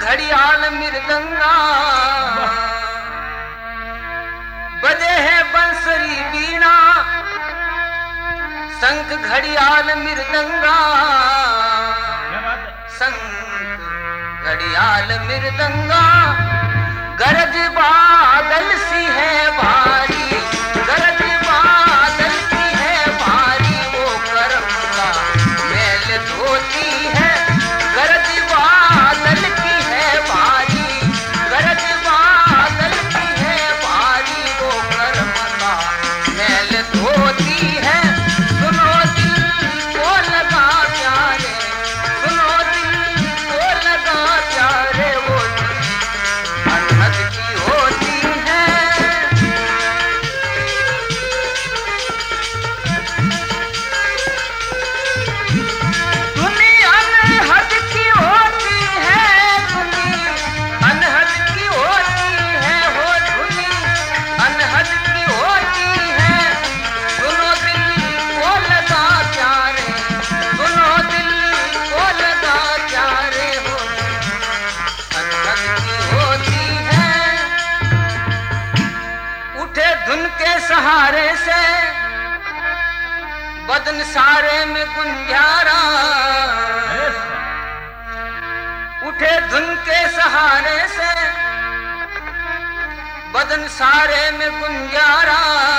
घड़ियाल मृदंगा, बजे है बंसरी बीणा, शंख घड़ियाल मृदंगा, शंख घड़ियाल मृदंगा, गरज बादल सी है भारी, गरज बादल सी है भारी, वो करम का मैल धोती है, गरज बादल की है भारी, गरज बादल की है भारी, वो करम का मैल धोती है। सुनो दिल को लगा प्यारे, सुनो दिल को लगा प्यारे, वो अनहद की होती है। धुनी अनहद की होती है, धुनी अनहद की होती है, हो धुनी अनहद की होती है। सुनो दिल को लगा प्यारे, सुनो दिल को लगा प्यारे, हो अनहद की होती है। उठे धुन के सहारे से बदन सारे में गुंजारा, उठे धुन के सहारे से बदन सारे में गुंजारा,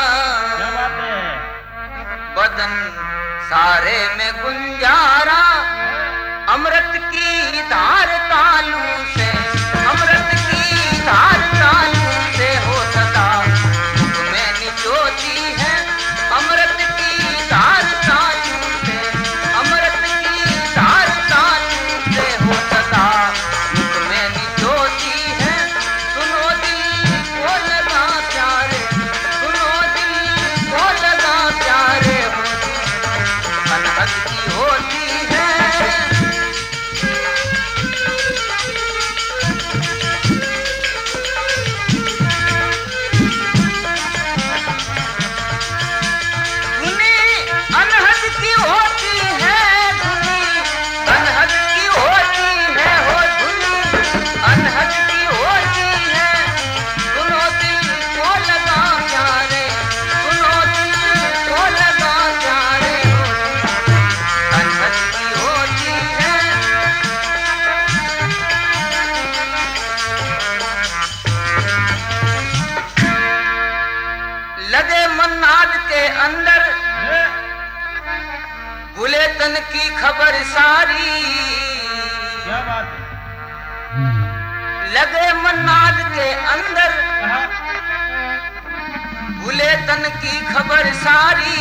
बदन सारे में गुंजारा, अमृत की धार तालू से, अमृत की धार तालू से हो सदा मुख में निचोती है, अमृत की धार तालू से, अमृत की धार तालू से हो सदा मुख में निचोती है। सुनो दिल को लगा प्यारे, सुनो दिल को लगा प्यारे, अनहद की होती है। धुनी अनहद की होती है, धुनी अनहद की होती है, हो धुनी अनहद की होती है। सुनो दिल को लगा प्यारे, सुनो दिल को लगा प्यारे, हो अनहद की होती है। लगे मन्नाद के अंदर भूले तन की खबर सारी, लगे मन्नाद के अंदर भूले तन की खबर सारी,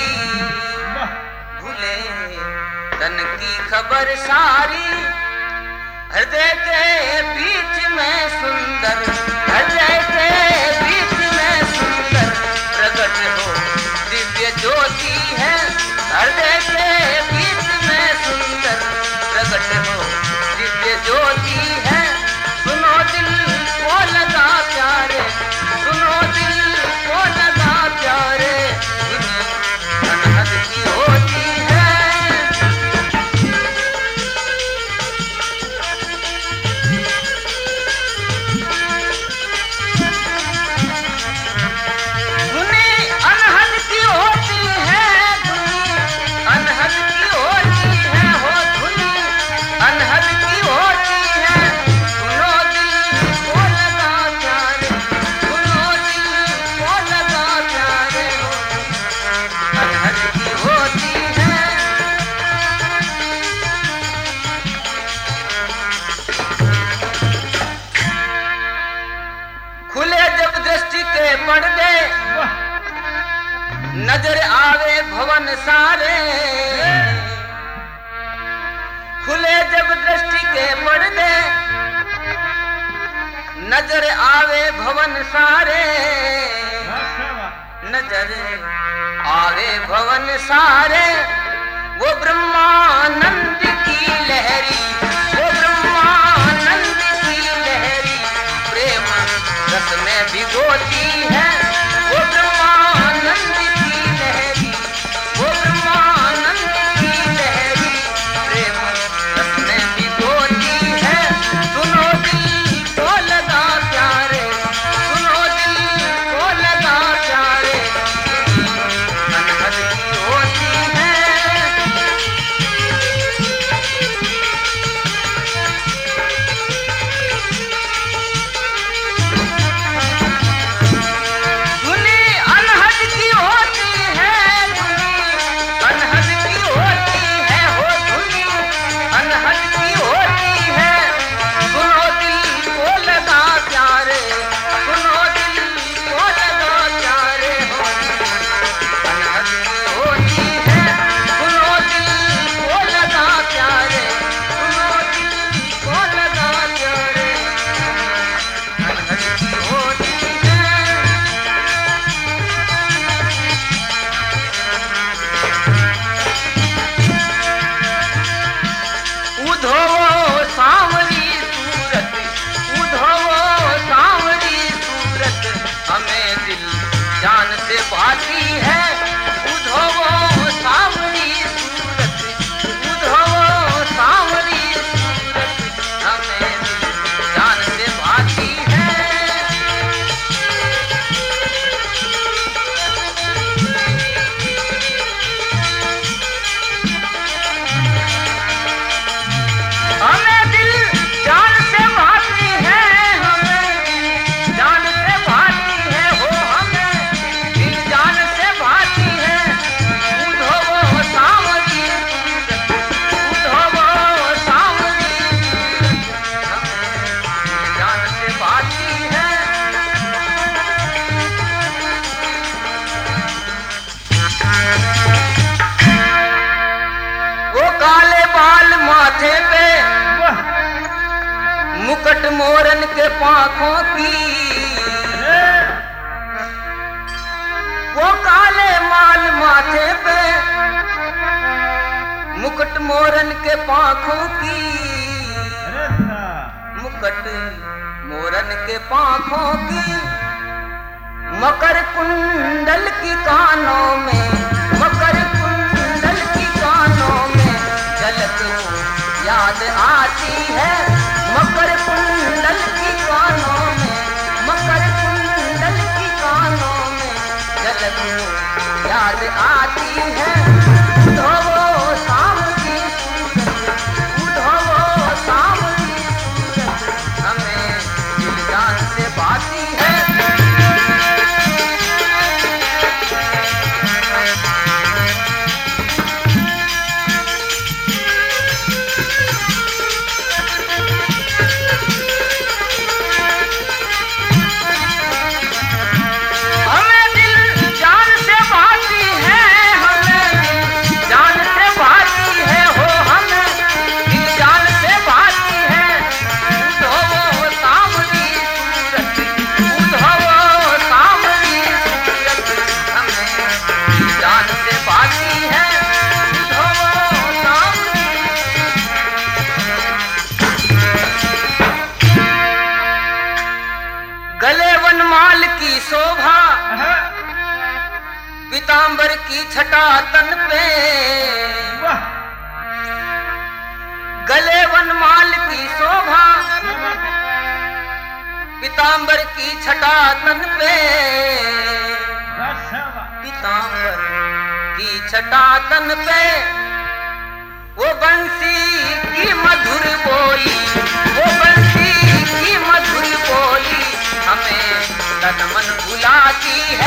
भूले तन की खबर सारी, हृदय के बीच में सुंदर, हृदय के बीच में सुंदर प्रकट हो दिव्य ज्योति है, हृदय के बीच में सुंदर प्रकट हो दिव्य ज्योति है। सुनो दिल को लगा प्यारे, सुनो दिल को लगा प्यारे, अनहद की होती है। धुनी अनहद की होती है, धुनी अनहद की होती है, हो धुनी अनहद की होती है। सुनो दिल को लगा प्यारे, सुनो दिल को लगा प्यारे, हो अनहद की होती है। खुले जब दृष्टि के पर्दे, नजर आवे भवन सारे, खुले जब दृष्टि के पर्दे, नजर आवे भवन सारे, नजर आवे भवन सारे, वो ब्रह्मानंद की लहरी, वो ब्रह्मानंद की लहरी, प्रेम रस में भिगोती है, वो ब्रह्मानंद की लहरी, वो ब्रह्मानंद की लहरी, प्रेम रस में भिगोती है। सुनो माथे पे मुकुट मोरन के पांखों की, वो काले माल माथे पे मुकुट मोरन के पांखों की, मुकुट मोरन के पांखों की, मकर कुंडल की कानों में, मकर कुंडल की कानों में झलक याद आती है, मकर कुंडल की कानों में, मकर कुंडल की कानों में झलक याद आती है। उधो शाम की सूरत, उधो शाम की सूरत हमें दिल जान से बाती है। गले वनमाल की शोभा, पीतांबर की छटा तन पे, गले वनमाल की शोभा, पीतांबर की छटा तन पे, पीतांबर की छटा तन पे, वो बंसी की मधुर बोली, वो बंसी की मधुर बोली हमें तन मन भुलाती है।